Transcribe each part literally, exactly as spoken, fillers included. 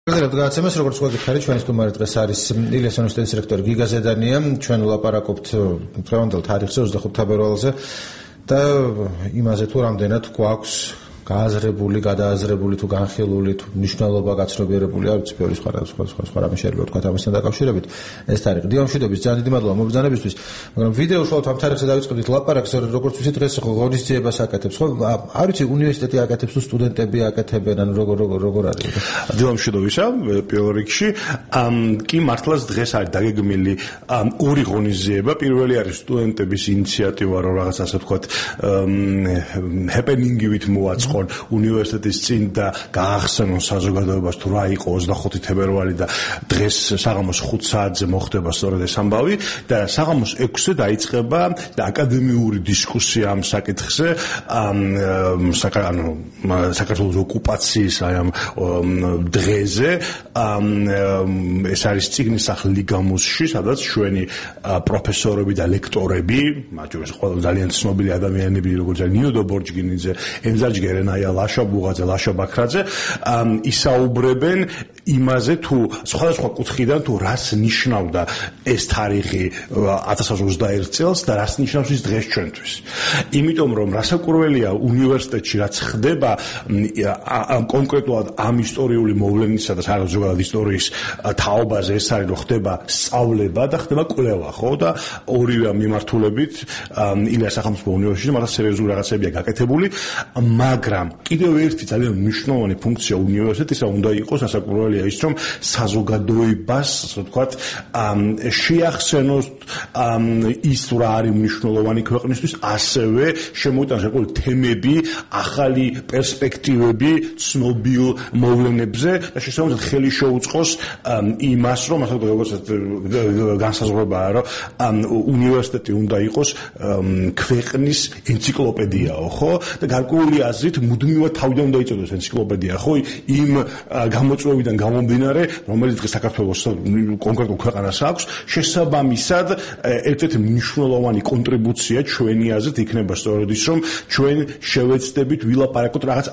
გადაცემას როგორც გვაგიხარი ჩვენი სტუმარი დღეს არის ილიას უნივერსიტეტის რექტორი გიგა ზედანია. ჩვენ ვლაპარაკობთ დღევანდელ თარიღზე ოცდახუთი თებერვალზე და იმაზე თუ რამდენად გვაქვს გააზრებული, გადააზრებული თუ განხილული თუ მნიშვნელობა გაცნობიერებული არ ვიცი ბევრი სხვა სხვა სხვა სხვა რამე შეიძლება თქვა ამასთან დაკავშირებით ეს თარიღი. დიამშვიდობის ძალიან დიდი მადლობა მობრძანებისთვის, მაგრამ ვიდეო უშუალოდ ამ თარიღზე დავიწყებთ ლაპარაკს, როგორც ვიცით დღეს ღონისძიებას აკეთებს, ხო? არ ვიცი უნივერსიტეტი აკეთებს თუ სტუდენტები აკეთებენ, ან როგორ როგორ როგორ არის? დიამშვიდობისა პირველ რიგში, კი მართლაც დღეს არის დაგეგმილი ორი ღონისძიება. პირველი არის სტუდენტების ინიციატივა, რომ რაღაც ასე ვთქვათ, ჰეპენინგივით მოაწყო უნივერსიტეტის წინ და გაახსენონ საზოგადოებას თუ რა იყო ოცდახუთი თებერვალი და დღეს საღამოს ხუთ საათზე მოხდება სწორედ ეს ამბავი და საღამოს ექვსზე დაიწყება აკადემიური დისკუსია ამ საკითხზე საქართველოს ოკუპაციის აი ამ დღეზე. ეს არის წიგნის სახლი ლიგამუსში, სადაც ჩვენი პროფესორები და ლექტორები, მათ შორის ყველა ძალიან ცნობილი ადამიანები როგორც ნიუდო ბორჯგინიძე, ემზარჯ გერენაია, ლაშა ბუღაძე, ლაშა ბაქრაძე ისაუბრებენ იმაზე თუ სხვადასხვა კუთხიდან თუ რას ნიშნავდა ეს თარიღი ათას ოცდაერთი წელს და რას ნიშნავს ის დღეს ჩვენთვის. იმიტომ რომ რასაკვირველია უნივერსიტეტში რაც ხდება კონკრეტულად ამ ისტორიული მოვლენისა და საერთოდ ზოგადად ისტორიის თაობაზე ეს არის რომ ხდება სწავლება და ხდება კვლევა, ხო? და ორივე მიმართულებით ილიას სახელმწიფო უნივერსიტეტში მართლა სერიოზული რაღაცებია გაკეთებული, მაგრამ კიდევ ერთი ძალიან მნიშვნელოვანი ფუნქცია უნივერსიტეტისა უნდა იყოს ასაკურველია ის რომ საზოგადოებას, ასე ვთქვათ, შეახსენოს ის რა არის მნიშვნელოვანი ქვეყნისთვის, ასევე შემოიტანოს საკუთარი თემები, ახალი პერსპექტივები ცნობილ მოვლენებზე და შესაბამისად ხელი შეუწყოს იმას, რომ ასე ვთქვათ, როგორც განსაზღვრებაა, რომ უნივერსიტეტი უნდა იყოს ქვეყნის ენციკლოპედიაო, ხო? და გარკვეული აზრით მუდმივად თავიდან უნდა იწოდოს ენციკლოპედია, ხო? იმ გამოწვევიდან გამომდინარე, რომელიც დღეს საქართველოს კონკრეტულ ქვეყანას აქვს, შესაბამისად ერთ-ერთი მნიშვნელოვანი კონტრიბუცია ჩვენი აზრით იქნება სწორედ ის, რომ ჩვენ შევეცდებით ვილაპარაკოთ რაღაც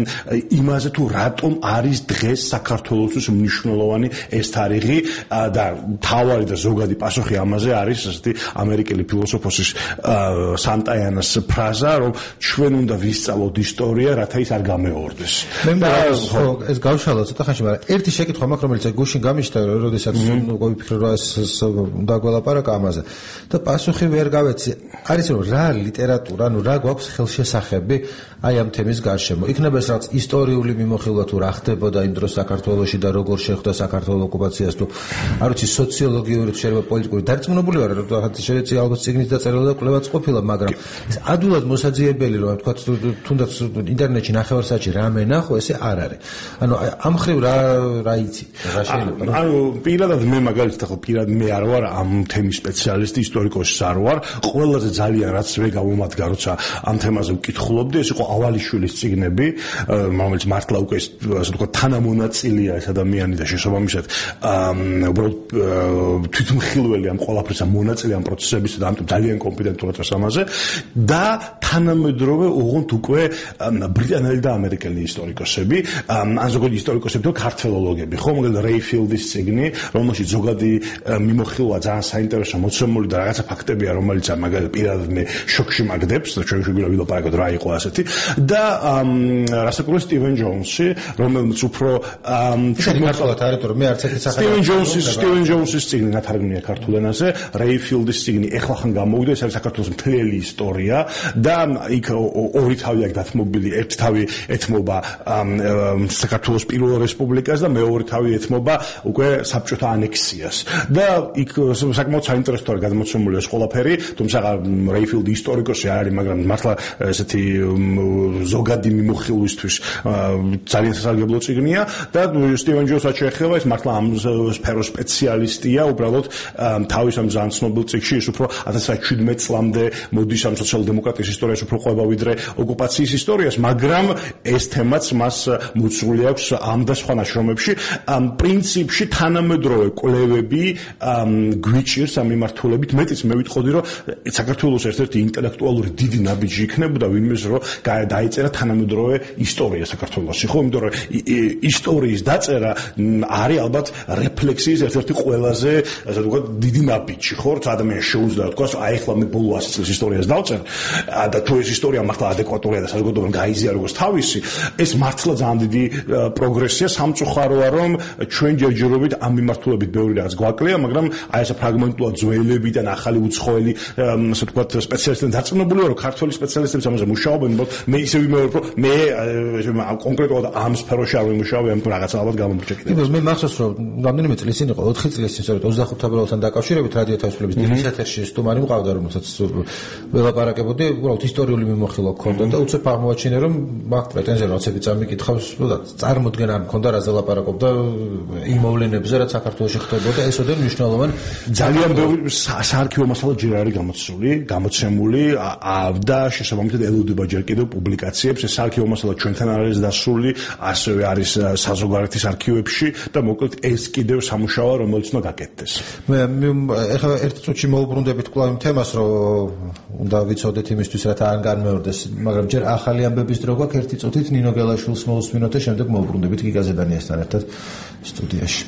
იმაზე თუ რატომ არის დღეს საქართველოსთვის მნიშვნელოვანი ეს თარიღი და თავარი და ზოგადი პასუხი ამაზე არის ასეთი ამერიკელი ფილოსოფოსის სანტაიანას ფრაზა, რომ ჩვენ უნდა ვისწავლოთ ისტორია, რათა ის არ გამეორდეს. მე მგონი ეს გავშალო ცოტა ხანში, მაგრამ ერთი შეკითხვა მაქვს, რომელიც გუშინ გამიშთა, როდესაც ვიფიქრე რომ ეს უნდა გველაპარაკა ამაზე და პასუხი ვერ გავეცი. არის რომ რა ლიტერატურა, ანუ რა გვაქვს ხელშესახები აი ამ თემის გარშემო. იქნება ეს რაღაც ისტორიული მიმოხილვა თუ რა ხდებოდა იმ დროს საქართველოში და როგორ შეხვდა საქართველოს ოკუპაციას თუ არ ვიცი სოციოლოგიური შეიძლება პოლიტიკური დარწმუნებული ვარ რომ რაღაც შეიძლება ალბათ წიგნის დაწერილი და კვლევაც ყოფილა, მაგრამ ეს ადვილად მოსაძიებელი რომ თქვა თუნდაც ინტერნეტში ნახევარსაათში რამე ნახო, ესე არ არის. ანუ ამ ხრივ რა რა იცი, რა შეიძლება. ანუ პირადად მე მაგალითად ხო პირადად მე არ ვარ ამ თემის სპეციალისტი, ისტორიკოსი არ ვარ. ყველაზე ძალიან რაც მე გამომადგა, როცა ამ თემაზე ვკითხულობდი, ეს იყო ავალიშვილის წიგნები, რომელიც მართლა უკვე ასე ვთქვათ თანამონაწილეა ეს ადამიანი და შესაბამისად უბრალოდ თვითმხილველი ამ ყველაფრისა მონაწილე ამ პროცესებისა და ამიტომ ძალიან კომპეტენტურად წას ამაზე და თანამედროვე ოღონდ უკვე ბრიტანელი და ამერიკელი ისტორიკოსები, ან ზოგადი ისტორიკოსები თუ ქართველოლოგები, ხო, მაგალითად რეიფილდის წიგნი, რომელშიც ზოგადი მიმოხილვა ძალიან საინტერესო მოცემული და რაღაცა ფაქტებია, რომელიც მაგალითად პირადად მე შოქში მაგდებს და ჩვენ შეგვიძლია ვილაპარაკოთ რა იყო ასეთი და რასაკვირველია სტივენ ჯონსი, რომელმაც უფრო ქართულად არის, რომ მე არც ერთი სახელი სტივენ ჯონსის სტივენ ჯონსის წიგნი ნათარგმნია ქართულ ენაზე, რეიფილდის წიგნი ეხლა ხან გამოვიდა, ეს არის საქართველოს მთელი ისტორია და იქ ორი თავი აქვს დათმობილი, ერთი თავი ეთმობა საქართველოს პირველ რესპუბლიკას და მეორე თავი ეთმობა უკვე საბჭოთა ანექსიას და იქ საკმაოდ საინტერესო არის გადმოცემული ეს ყველაფერი, თუმცა რეიფილდი ისტორიკოსი არ არის, მაგრამ მართლა ესეთი ზოგადი მიმოხილვისთვის ძალიან სასარგებლო წიგნია და სტივენ ჯონსაც შეეხება, ეს მართლა ამ სფეროს სპეციალისტია, უბრალოდ თავის ამ ძალიან ცნობილ წიგნში ის უფრო ათას ოცდაშვიდმეტ წლამდე მოდის ამ სოციალ-დემოკრატიის ისტორიაში უფრო ყვება ვიდრე ოკუპაციის ისტორიას, მაგრამ ეს თემაც მას მოწვეული აქვს ამ და სხვა ნაშრომების ნაშრომებში პრინციპში თანამედროვე კვლევები გვიჭირს ამ მიმართულებით მეტიც მე ვიტყოდი რომ საქართველოს ერთ-ერთი ინტელექტუალური დიდი ნაბიჯი იქნებოდა ვინმეს რომ დაიწერა თანამედროვე ისტორია საქართველოსში ხო იმიტომ რომ ისტორიის დაწერა არის ალბათ რეფლექსიის ერთ-ერთი ყველაზე ასე ვთქვათ დიდი ნაბიჯი ხო რომ ადამიანს შეუძლია თქვა აი ახლა მე ბოლო ასი წლის ისტორიას დავწერ და თუ ეს ისტორია მართლა ადეკვატურია და საზოგადოებამ გაიზია როგორც თავისი ეს მართლა ძალიან დიდი პროგრესია სამწუხაროა რომ ჩვენ ჯერჯერობით ამ მიმართულებით ბევრი რაღაც გვაკლია მაგრამ აი ეს ფრაგმენტულად ძველებიდან ახალი უცხოელი ასე ვთქვათ სპეციალისტებთან დაწნებული ვარ რომ ქართველი სპეციალისტები ამაზე მუშაობენ მე ისე ვიმეორებ რომ მე კონკრეტულად ამ სფეროში არ ვიმუშავე ამ რაღაცა ალბათ გამომრჩეკი მე მახსოვს რომ რამდენიმე წელი წინ იყო ოთხი წელი წინ სწორედ ოცდახუთ თებერვალთან დაკავშირებით რადიო თავისუფლების დილის ეთერში სტუმარი მყავდა რომელსაც ველაპარაკებოდი უბრალოდ ისტორიული მიმოხილვა გქონდა და უცებ აღმოაჩინე რომ მაგ პრეტენზია რაცები წამიკითხავს წარმოდგენა არ მქონდა რაზე ლაპარაკობდა იმ მოვლენებზე რაც საქართველოში ხდებოდა ეს ოდენ მნიშვნელოვანი ძალიან ბევრი საარქივო მასალა ჯერ არის გამოცული გამოცემული და შესაბამისად ელოდება ჯერ კიდევ პუბლიკაციებს ეს საარქივო მასალა ჩვენთან არის დასული ასევე არის საზოგადოების არქივებში და მოკლედ ეს კიდევ სამუშაოა რომელიც უნდა გაკეთდეს მე ეხლა ერთ წუთში მოუბრუნდებით კვლავ იმ თემას რომ უნდა ვიცოდეთ იმისთვის რათა არ განმეორდეს მაგრამ ჯერ ახალი ამბების დრო გვაქვს ერთი წუთით ნინო გელაშვილს მოусმინოთ და შემდეგ მოუბრუნდებით გიგა ზედანიასთან ერთად სტუდიაში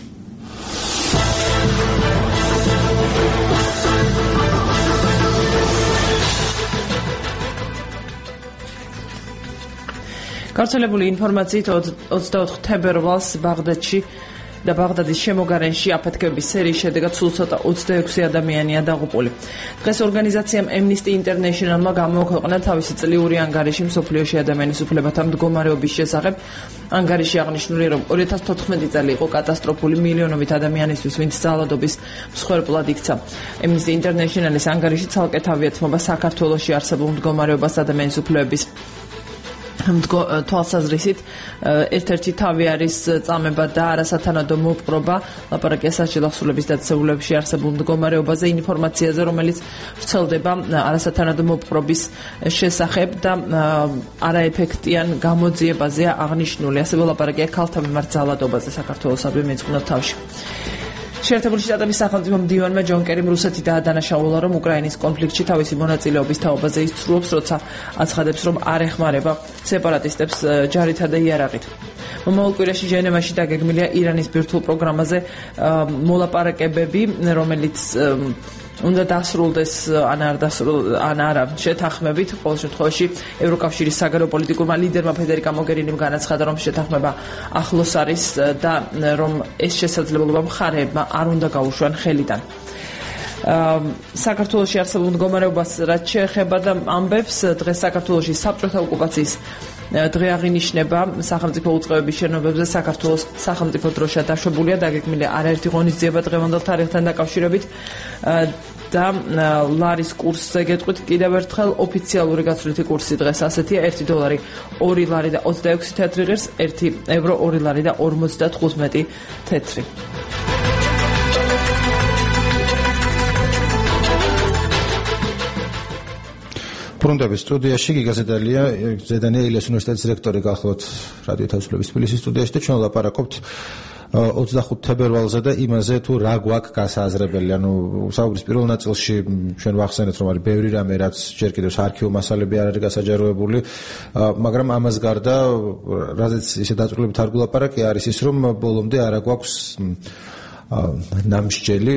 გავრცელებული ინფორმაციით ოცდაოთხ თებერვალს ბაღდადში და ბაღდადის შემოგარენში აფეთქების სერიის შედეგად სულ ცოტა ოცდაექვსი ადამიანია დაღუპული. დღეს ორგანიზაციამ Amnesty International-მა გამოაქვეყნა თავისი წლიური ანგარიში მსოფლიოში ადამიანის უფლებათა მდგომარეობის შესახებ. ანგარიში აღნიშნული რომ ორი ათას თოთხმეტი წელი იყო კატასტროფული მილიონობით ადამიანისთვის, ვინც ძალადობის მსხვერპლად იქცა. Amnesty International-ის ანგარიში ცალკე თავი ეთმობა საქართველოში არსებულ მდგომარეობას ადამიანის უფლებების თვალსაზრისით ერთ-ერთი თავი არის წამება და არასათანადო მოპყრობა ლაპარაკია საჭირო ახსულების დაწესებულებებში არსებულ მდგომარეობაზე ინფორმაციაზე რომელიც ვრცელდება არასათანადო მოპყრობის შესახებ და არაეფექტიან გამოძიებაზეა აღნიშნული ასევე ლაპარაკია ქალთა მიმართ ძალადობაზე საქართველოსადმი მეწყნოთ თავში შეერთებული შტატების სახელმწიფო მდივანმა ჯონ კერიმ რუსეთი დაადანაშაულა რომ უკრაინის კონფლიქტში თავისი მონაწილეობის თაობაზე ისცრუობს როცა აცხადებს რომ არ ეხმარება სეპარატისტებს ჯარითა და იარაღით მომავალ კვირაში ჟენევაში დაგეგმილია ირანის ბირთვულ პროგრამაზე მოლაპარაკებები რომელიც უნდა დასრულდეს ან არ დასრულდეს ან არა შეთანხმებით ყოველ შემთხვევაში ევროკავშირის საგარეო პოლიტიკურმა ლიდერმა ფედერიკა მოგერინიმ განაცხადა რომ შეთანხმება ახლოს არის და რომ ეს შესაძლებლობა მხარეებმა არ უნდა გაუშვან ხელიდან საქართველოში არსებულ მდგომარეობას რაც შეეხება და ამბებს დღეს საქართველოში საბჭოთა ოკუპაციის დღე აღინიშნება სახელმწიფო უწყებების შენობებზე საქართველოს სახელმწიფო დროშა დაშვებულია დაგეგმილია არაერთი ღონისძიება დღევანდელ თარიღთან დაკავშირებით და ლარის კურსზე გეტყვით კიდევ ერთხელ ოფიციალური გაცვლითი კურსი დღეს ასეთია ერთი დოლარი ორი ლარი და ოცდაექვსი თეთრი ღირს ერთი ევრო ორი ლარი და ორმოცდათხუთმეტი თეთრი ბრუნდების სტუდიაში გიგა ზედანია ზედანია ილიას უნივერსიტეტის რექტორი გახლავთ რადიო თავისუფლების თბილისის სტუდიაში და ჩვენ ვლაპარაკობთ ოცდახუთ თებერვალზე და იმაზე თუ რა გვაქვს გასააზრებელი ანუ საუბრის პირველ ნაწილში ჩვენ ვახსენეთ რომ არის ბევრი რამე რაც ჯერ კიდევ საარქივო მასალები არ არის გასაჯაროებული მაგრამ ამას გარდა რაზეც ისე დაწვრილებით არ გულაპარაკია არის ის რომ ბოლომდე არ გვაქვს ნამსჯელი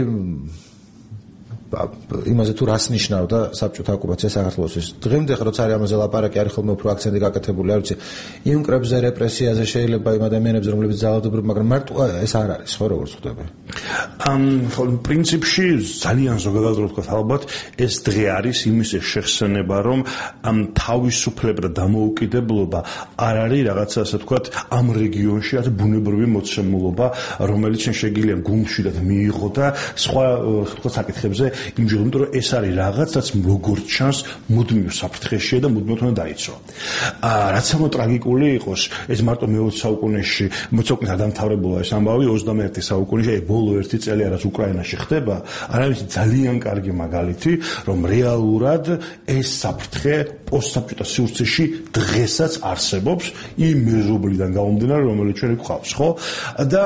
იმაზე თუ რას ნიშნავდა საბჭოთა ოკუპაცია საქართველოსთვის. დღემდე როცა არის ამაზე ლაპარაკი არის ხოლმე უფრო აქცენტი გაკეთებული, არ ვიცი, იმ კრებზე რეპრესიაზე შეიძლება იმ ადამიანებზე რომლებიც ძალადობრივ, მაგრამ მარტო ეს არ არის, ხო როგორც ხდება? ამ პრინციპში ძალიან ზოგადად რო ვთქვა ალბათ ეს დღე არის იმის შეხსენება რომ ამ თავისუფლება და დამოუკიდებლობა არ არის რაღაცა ასე ვთქვათ ამ რეგიონში რაც ბუნებრივი მოცემულობა რომელიც შეგიძლია გულმშვიდად მიიღო და სხვა ვთქვათ საკითხებზე იმჯერად, იმიტომ რომ ეს არის რაღაცაც როგორც ჩანს მუდმივ საფრთხეშია და მუდმივად უნდა დაიცვა. აა რაც ამ ტრაგიკული იყოს, ეს მარტო მეოცე საუკუნეში, მეოცე საუკუნის დამთავრებულა ეს ამბავი ოცდამეერთე საუკუნეში, აი ბოლო ერთი წელი რაც უკრაინაში ხდება, არის ძალიან კარგი მაგალითი, რომ რეალურად ეს საფრთხე პოსტსაბჭოთა სივრცეში დღესაც არსებობს იმ მეზობლიდან გამომდინარე, რომელიც ჩვენ გვყავს, ხო? და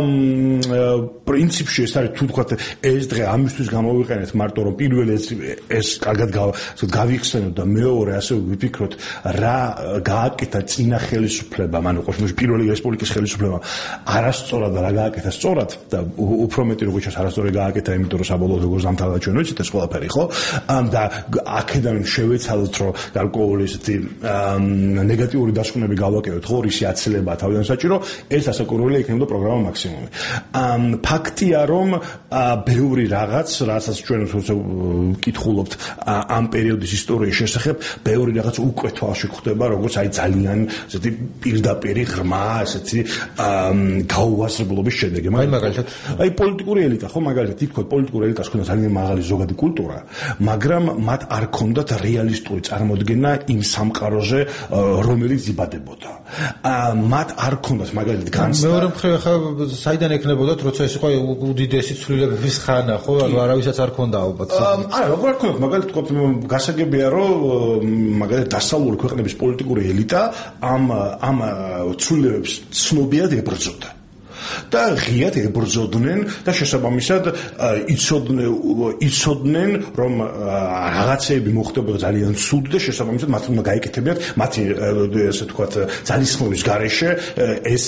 პრინციპში ეს არის თუ თქვათ ეს დღე ამისთვის გამოვიყენეთ მარტო რომ პირველი ეს კარგად გავიხსენოთ და მეორე ასე ვიფიქროთ რა გააკეთა წინა ხელისუფლებამ, ანუ ყოველთვის პირველი რესპუბლიკის ხელისუფლებამ არასწორად და რა გააკეთა სწორად და უფრო მეტი როგორც ჩანს არასწორად გააკეთა, იმიტომ რომ საბოლოოდ როგორც დამთავრდა ჩვენ ვიცით ეს ყველაფერი, ხო? და აქედან შევეცადოთ რომ გარკვეული ესეთი ნეგატიური დასკვნები გავაკეთოთ, ხო, რისი აცილება თავიდან საჭირო, ეს ასაკურველია იქნებოდა პროგრამა მაქსიმუმი. ფაქტია რომ ბევრი რაღაც, რასაც ჩვენ ვკითხულობთ ამ პერიოდის ისტორიის შესახებ, ბევრი რაღაც უკვე თვალში ხვდება, როგორც აი ძალიან ესეთი პირდაპირი ღრმა, ესეთი გაუვასებლობის შედეგი. აი მაგალითად, აი პოლიტიკური ელიტა, ხო, მაგალითად, იქ პოლიტიკური ელიტას ქონდა ძალიან მაღალი ზოგადი კულტურა, მაგრამ მათ არ ქონდათ რეალისტური წარმოდგენა იმ სამყაროზე, რომელიც იბადებოდა. მათ არ ქონდათ მაგალითად განცდა. მეორე მხრივ ახლა საიდან ეკნებოდათ, როცა ეს იყო უდიდესი ცვლილებების ხანა, ხო? ანუ არავისაც არ ქონდა ალბათ. არა, როგორ არ ქონდათ, მაგალითად, თქვა გასაგებია, რომ მაგალითად დასავლური ქვეყნების პოლიტიკური ელიტა ამ ამ ცვლილებებს ცნობიად ებრძოდა. და ღიად ებრძოდნენ და შესაბამისად იცოდნენ იცოდნენ რომ რაღაცეები მოხდებოდა ძალიან ცუდ და შესაბამისად მათ უნდა გაეკეთებინათ მათი ესე ვთქვათ ძალისხმევის გარეშე ეს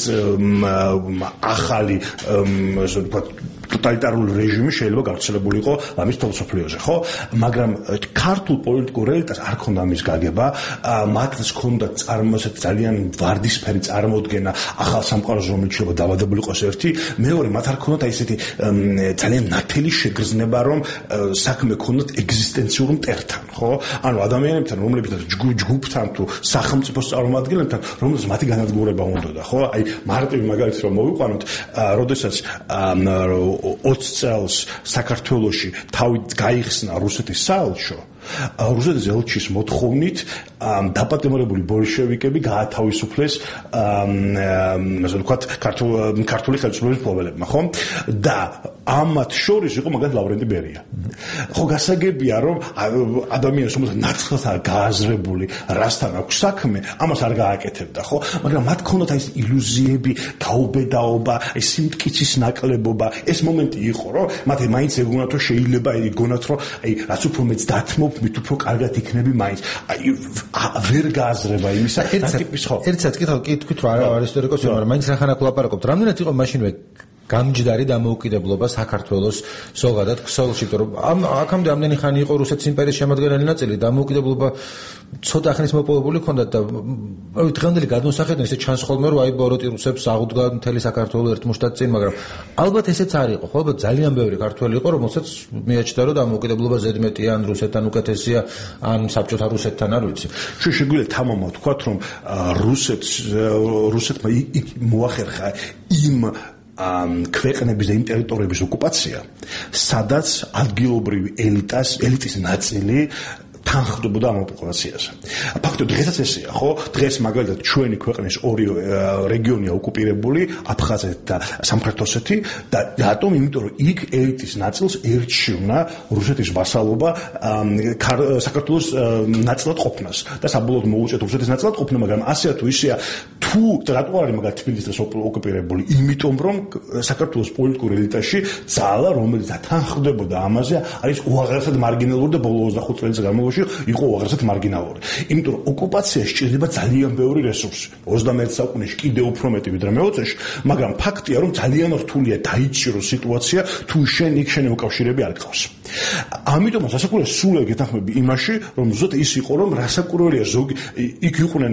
ახალი ესე ვთქვათ ტოტალიტარული რეჟიმი შეიძლება გავრცელებულიყო ამის ფილოსოფიაზე, ხო? მაგრამ ქართულ პოლიტიკურ ელიტას არ ქონდა ამის გაგება, მათს ქონდა წარმოსეთ ძალიან ვარდისფერი წარმოდგენა ახალ სამყაროზე, რომელიც შეიძლება დავადებულიყო ერთი, მეორე მათ არ ქონდათ აი ესეთი ძალიან ნათელი შეგრძნება, რომ საქმე ქონდათ ეგზისტენციურ მტერთან, ხო? ანუ ადამიანებთან, რომლებიც ჯგუფთან თუ სახელმწიფოს წარმომადგენლებთან, რომელსაც მათი განადგურება უნდოდა, ხო? აი მარტივი მაგალითი რომ მოვიყვანოთ, როდესაც ოცი წელს საქართველოში თავი გაიხსნა რუსეთის საელჩო, რუსეთის ელჩის მოთხოვნით დაპატიმრებული ბოლშევიკები გაათავისუფლეს ასე ვთქვათ ქართული ხელისუფლების მფლობელებმა, ხო? და ამათ შორის იყო მაგალითად ლავრენტი ბერია. ხო, გასაგებია რომ ადამიანს რომელსაც ნაცვლად გააზრებული რასთან აქვს საქმე, ამას არ გააკეთებდა, ხო? მაგრამ მათ ქონდათ აი ეს ილუზიები, გაუბედაობა, ეს სიმტკიცის ნაკლებობა, ეს მომენტი იყო, რომ მათ მაინც ეგონათ რომ შეიძლება ეგონათ რომ აი რაც უფრო მეც დათმობ, მით უფრო კარგად იქნები მაინც. აი ვერ გააზრება იმისა ტიპის ხო. ერთსაც კითხავ, კი თქვით რომ არა არ ისტორიკოსი, მაგრამ მაინც რახანაკ ვლაპარაკობთ. რამდენად იყო მაშინვე გამჯდარი დამოუკიდებლობა საქართველოს ზოგადად ქსელში, რომ ამ აქამდე ამდენი ხანი იყო რუსეთის იმპერიის შემადგენელი ნაწილი, დამოუკიდებლობა ცოტა ხნის მოპოვებული ჰქონდათ და დღევანდელი გადმოსახედიდან ესე ჩანს ხოლმე რომ აი ბოროტი რუსებს აღუდგა მთელი საქართველოს ერთ მუშტად წინ, მაგრამ ალბათ ესეც არ იყო, ხო, ალბათ ძალიან ბევრი ქართველი იყო, რომელსაც მიაჩნდა რომ დამოუკიდებლობა ზედმეტია ან რუსეთთან უკეთესია, ან საბჭოთა რუსეთთან, არ ვიცი. ჩვენ შეგვიძლია თამამად ვთქვათ, რომ რუსეთს რუსეთმა მოახერხა იმ ქვეყნების და იმ ტერიტორიების ოკუპაცია, სადაც ადგილობრივი ელიტას, ელიტის ნაწილი თანხმდებოდა ამ ოკუპაციაზე. ფაქტობრივად დღესაც ესეა, ხო? დღეს მაგალითად ჩვენი ქვეყნის ორი რეგიონია ოკუპირებული, აფხაზეთი და სამხრეთ ოსეთი და რატომ? იმიტომ რომ იქ ელიტის ნაწილს ერჩივნა რუსეთის ვასალობა საქართველოს ნაწილად ყოფნას და საბოლოოდ მოუწევთ რუსეთის ნაწილად ყოფნა, მაგრამ ასეა თუ ისეა, თუ რატო არის მაგალითად თბილისის ოკუპირებული? იმიტომ რომ საქართველოს პოლიტიკურ ელიტაში ძალა, რომელიც თანხმდებოდა ამაზე, არის უაღრესად მარგინალური და ბოლო ოცდახუთ წელიწადს განმავლობაში იყო უაღრესად მარგინალური. იმიტომ რომ ოკუპაცია სჭირდება ძალიან ბევრი რესურსი. ოცდამეერთე საუკუნეში კიდევ უფრო მეტი ვიდრე მეოცეში, მაგრამ ფაქტია რომ ძალიან რთულია დაიჭიროს სიტუაცია, თუ შენ იქ შენი მოკავშირეები არ გყავს. ამიტომ სასაკურველია სულ გეთანხმები იმაში, რომ ზუსტად ის იყო, რომ რასაკურველია ზოგი იქ იყვნენ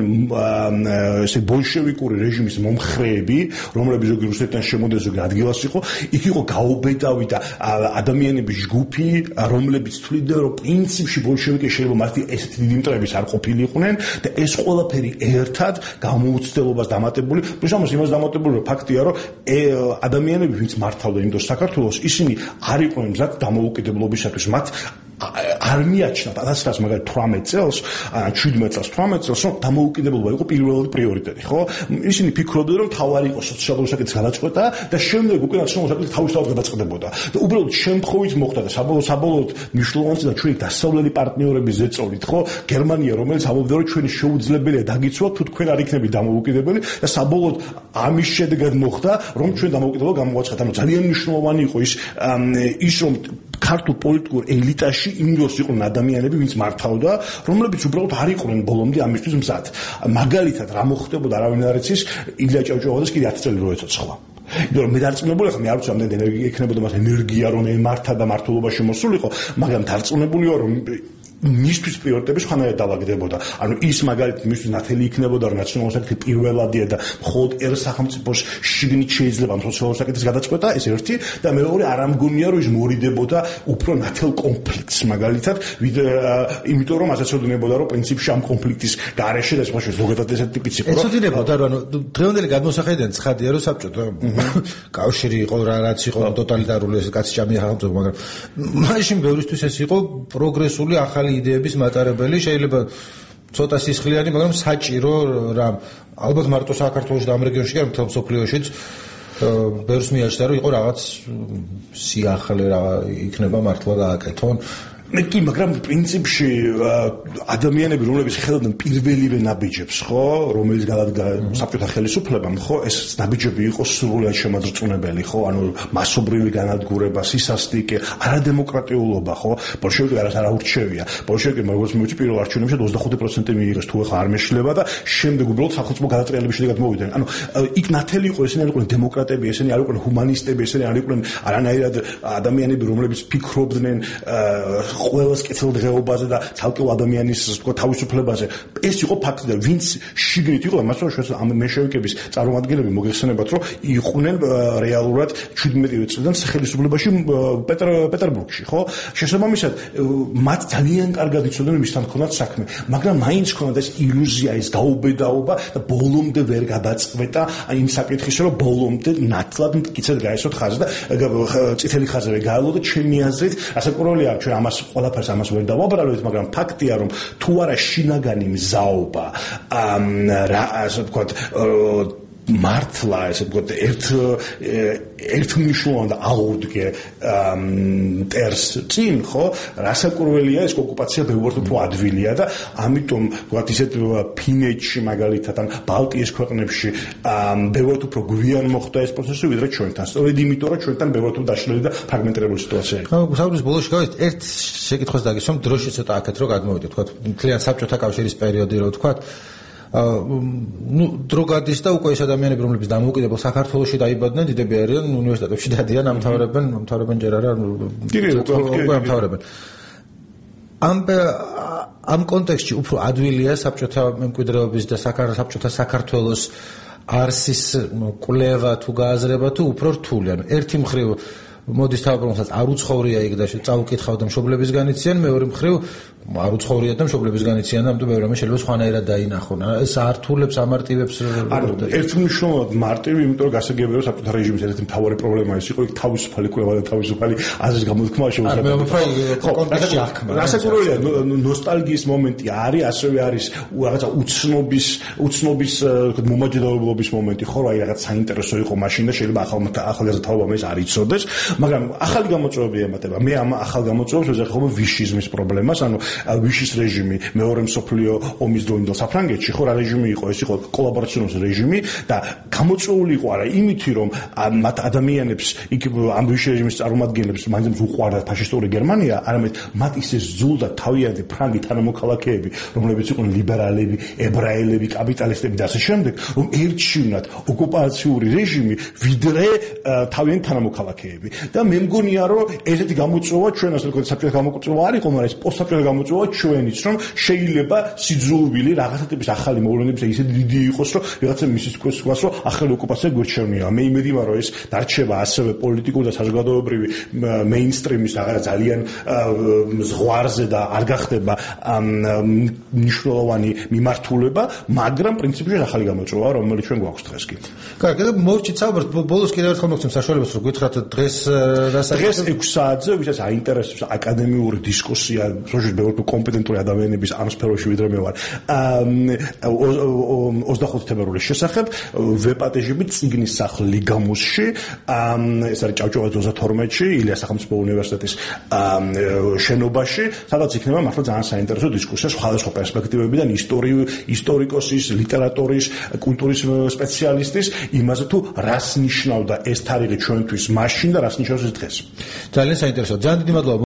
ესე ბოლშევიკური რეჟიმის მომხრეები, რომლებიც ზოგი რუსეთიდან შემოდნენ, ზოგი ადგილას იყო, იქ იყო გაუბედავი და ადამიანების ჯგუფი, რომლებიც თვლიდა, რომ პრინციპში ბოლშევიკები კი შეიძლება მათი ესეთი დიდი მტრების არ ყოფილიყვნენ და ეს ყველაფერი ერთად გამოუცდელობას დამატებული, plus ამას იმას დამატებული რომ ფაქტია რომ ადამიანები ვინც მართავდა იმ დროს საქართველოს ისინი არ იყვნენ მზად დამოუკიდებლობისათვის მათ არ მიაჩნდა პატასხას მაგალითად თვრამეტ წელს, შვიდმეტ წელს, თვრამეტ წელს რომ დამოუკიდებლობა იყო პირველი პრიორიტეტი, ხო? ისინი ფიქრობდნენ რომ თავარი იყო სოციალური საკითხის გადაწყვეტა და შემდეგ უკვე ნაციონალური საკითხი თავისთავად გადაწყდებოდა. და უბრალოდ შემთხვევით მოხდა და საბოლოოდ საბოლოოდ მნიშვნელოვანი და ჩვენი დასავლელი პარტნიორების ზეწოლით, ხო? გერმანია, რომელიც ამბობდა რომ ჩვენი შეუძლებელია დაგიცვათ თუ თქვენ არ იქნებით დამოუკიდებელი და საბოლოოდ ამის შედეგად მოხდა რომ ჩვენ დამოუკიდებლობა გამოვაცხადეთ. ანუ ძალიან მნიშვნელოვანი იყო ის ის რომ ქართულ პოლიტიკურ ელიტაში იმ დროს იყვნენ ადამიანები, ვინც მართავდა, რომლებიც უბრალოდ არ იყვნენ ბოლომდე ამისთვის მზად. მაგალითად, რა მოხდებოდა, არავინ არ იცის, ილია ჭავჭავაძეს კიდე ათი წელი რო ეცოცხლა. იმიტომ რომ მე დარწმუნებული ხარ, მე არ ვიცი ამდენ ენერგია ექნებოდა მას ენერგია რომ ემართა და მართლობაში მოსულიყო, მაგრამ დარწმუნებული ვარ რომ მისთვის პრიორიტეტები სხვანაირად დავაგდებოდა. ანუ ის მაგალითად მისთვის ნათელი იქნებოდა რომ ნაციონალური საკითხი პირველადია და მხოლოდ ერთ სახელმწიფოს შიგნით შეიძლება სოციალური საკითხის გადაწყვეტა, ეს ერთი და მეორე არ ამგონია რომ ის მორიდებოდა უფრო ნათელ კონფლიქტს მაგალითად, იმიტომ რომ ასეც ოდნებოდა რომ პრინციპში ამ კონფლიქტის გარეშე და სხვა ზოგადად ესეთი ტიპიც იყო. ეცოდინებოდა რომ ანუ დღევანდელი გადმოსახედიდან ცხადია რომ საბჭოთა კავშირი იყო რა რაც იყო ტოტალიტარული ეს კაცჭამი სახელმწიფო, მაგრამ მაშინ ბევრისთვის ეს იყო პროგრესული ახალი იდეების მატარებელი, შეიძლება ცოტა სისხლიანი, მაგრამ საჭირო რამ. ალბათ მარტო საქართველოს და ამ რეგიონში კი არა, მთელ მსოფლიოშიც ბევრს მიაჩნდა რომ იყო რაღაც სიახლე რა იქნება მართლა გააკეთონ. კი, მაგრამ პრინციპში ადამიანები, რომლებიც ხედავდნენ პირველივე ნაბიჯებს, ხო, რომელიც გადადგა საბჭოთა ხელისუფლებამ, ხო, ეს ნაბიჯები იყო სრულიად შემაძრწუნებელი, ხო, ანუ მასობრივი განადგურება, სისასტიკე, არადემოკრატიულობა, ხო, ბოლშევიკები არას არ აურჩევია. ბოლშევიკებმა როგორც მივხვდი პირველ არჩევნებში ოცდახუთი პროცენტი მიიღეს, თუ ახლა არ მეშლება და შემდეგ უბრალოდ სახელმწიფო გადატრიალების შედეგად მოვიდნენ. ანუ იქ ნათელი იყო, ესენი არ იყვნენ დემოკრატები, ესენი არ იყვნენ ჰუმანისტები, ესენი არ იყვნენ არანაირად ადამიანები, რომლებიც ფიქრობდნენ ყველას კეთილდღეობაზე და ცალკეულ ადამიანის თქო თავისუფლებაზე. ეს იყო ფაქტი და ვინც შიგნით იყო, მასო ამ მენშევიკების წარმომადგენლები მოგეხსენებათ, რომ იყვნენ რეალურად შვიდმეტი წლიდან ხელისუფლებაში პეტერბურგში, ხო? შესაბამისად, მათ ძალიან კარგად იცოდნენ მისთან ჰქონდათ საქმე, მაგრამ მაინც ჰქონდათ ეს ილუზია, ეს გაუბედაობა და ბოლომდე ვერ გადაწყვეტა იმ საკითხის, რომ ბოლომდე ნათლად მტკიცედ გაესოთ ხაზი და წითელი ხაზები გაალო და ჩემი აზრით, ასაკურველია ჩვენ ამას ყველაფერს ამას ვერ დავაბრალოთ, მაგრამ ფაქტია რომ თუ არა შინაგანი მზაობა რა ასე ვთქვათ მართლა ესე ვთქვათ ერთ ერთმნიშვნელოვან და აურდგე ტერს წინ, ხო, რასაკურველია ეს ოკუპაცია ბევრად უფრო ადვილია და ამიტომ ვთქვათ ისეთ ფინეთში მაგალითად ან ბალტიის ქვეყნებში ბევრად უფრო გვიან მოხდა ეს პროცესი ვიდრე ჩვენთან. სწორედ იმიტომ რომ ჩვენთან ბევრად უფრო დაშლილი და ფრაგმენტირებული სიტუაცია იყო. ხო, საუბრის ბოლოში გავით ერთ შეკითხვას დაგისვამ, დროში ცოტა აქეთ რო გადმოვიდეთ, ვთქვათ, მთლიან საბჭოთა კავშირის პერიოდი რო ვთქვათ, ну, დრო გადის და უკვე ეს ადამიანები, რომლებიც დამოუკიდებელ საქართველოში დაიბადნენ, დიდები არიან, უნივერსიტეტებში დადიან, ამთავრებენ, ამთავრებენ ჯერ არა, უკვე ამთავრებენ. ამ ამ კონტექსტში უფრო ადვილია საბჭოთა მემკვიდრეობის და საბჭოთა საქართველოს არსის კვლევა თუ გააზრება თუ უფრო რთული. ანუ ერთი მხრივ მოდის თავბრუნსაც არ უცხოვრია იქ და წაუკითხავდა მშობლების განიციან, მეორე მხრივ არ უცხოვრია და მშობლების განიციან, ამიტომ ბევრი რამე შეიძლება სხვანაირად დაინახონ. ეს ართულებს, ამარტივებს. ანუ ერთმნიშვნელოვნად მარტივი, იმიტომ რომ გასაგებია რომ საბჭოთა რეჟიმის ერთ-ერთი მთავარი პრობლემა ის იყო, იქ თავისუფალი კვლევა და თავისუფალი აზრის გამოთქმა შეუძლია. რასაკურველია, ნოსტალგიის მომენტი არის, ასევე არის რაღაცა უცნობის, უცნობის მომაჯერებლობის მომენტი, ხო, აი რაღაც საინტერესო იყო მაშინ და შეიძლება ახალგაზრდაობამ ეს არ იცოდეს, მაგრამ ახალი გამოწვევები ემატება. მე ამ ახალ გამოწვევებს ვეძახი ხოლმე ვიშიზმის პრობლემას, ანუ ვიშის რეჟიმი მეორე მსოფლიო ომის დროინდელ საფრანგეთში, ხო, რა რეჟიმი იყო, ეს იყო კოლაბორაციონის რეჟიმი და გამოწვეული იყო არა იმითი, რომ მათ ადამიანებს იქ ამ ვიშის რეჟიმის წარმომადგენლებს მაინც უყვარდათ ფაშისტური გერმანია, არამედ მათ ისე ზულდა თავიანთი ფრანგი თანამოქალაქეები, რომლებიც იყვნენ ლიბერალები, ებრაელები, კაპიტალისტები და ასე შემდეგ, რომ ერჩივნათ ოკუპაციური რეჟიმი ვიდრე თავიანთი თანამოქალაქეები. და მე მგონია რომ ესეთი გამოწვევა ჩვენ ასე ვთქვათ საბჭოთა გამოწვევა არ იყო, მაგრამ ეს პოსტსაბჭოთა გამოწვევა ჩვენიც რომ შეიძლება სიძულვილი რაღაცა ტიპის ახალი მოვლენების ისეთი დიდი იყოს რომ რაღაცა მისის თქოს გვას რომ ახალი ოკუპაცია გვერჩევნია. მე იმედი ვარ რომ ეს დარჩება ასევე პოლიტიკური და საზოგადოებრივი მეინსტრიმის რაღაც ძალიან ზღვარზე და არ გახდება მნიშვნელოვანი მიმართულება, მაგრამ პრინციპში ახალი გამოწვევა რომელიც ჩვენ გვაქვს დღეს კი. კარგი, და მოვჭით საუბარს ბოლოს კიდევ ერთხელ მოგცემ საშუალებას რომ გითხრათ დღეს რას დღეს ექვს საათზე ვისაც აინტერესებს აკადემიური დისკუსია, სოციალურ ბევრი კომპეტენტური ადამიანების ამ სფეროში ვიდრე მე ვარ. ოცდახუთი თებერვლის შესახებ ვეპატეჟები წიგნის სახლ ლიგამუსში, ეს არის ჭავჭავაძის ოცდათორმეტში, ილიას სახელმწიფო უნივერსიტეტის შენობაში, სადაც იქნება მართლა ძალიან საინტერესო დისკუსია სხვადასხვა პერსპექტივებიდან ისტორიკოსის, ლიტერატურის, კულტურის სპეციალისტის იმაზე თუ რას ნიშნავდა ეს თარიღი ჩვენთვის მაშინ და რას ნიშნავს ეს დღეს. ძალიან საინტერესო. ძალიან დიდი მადლობა.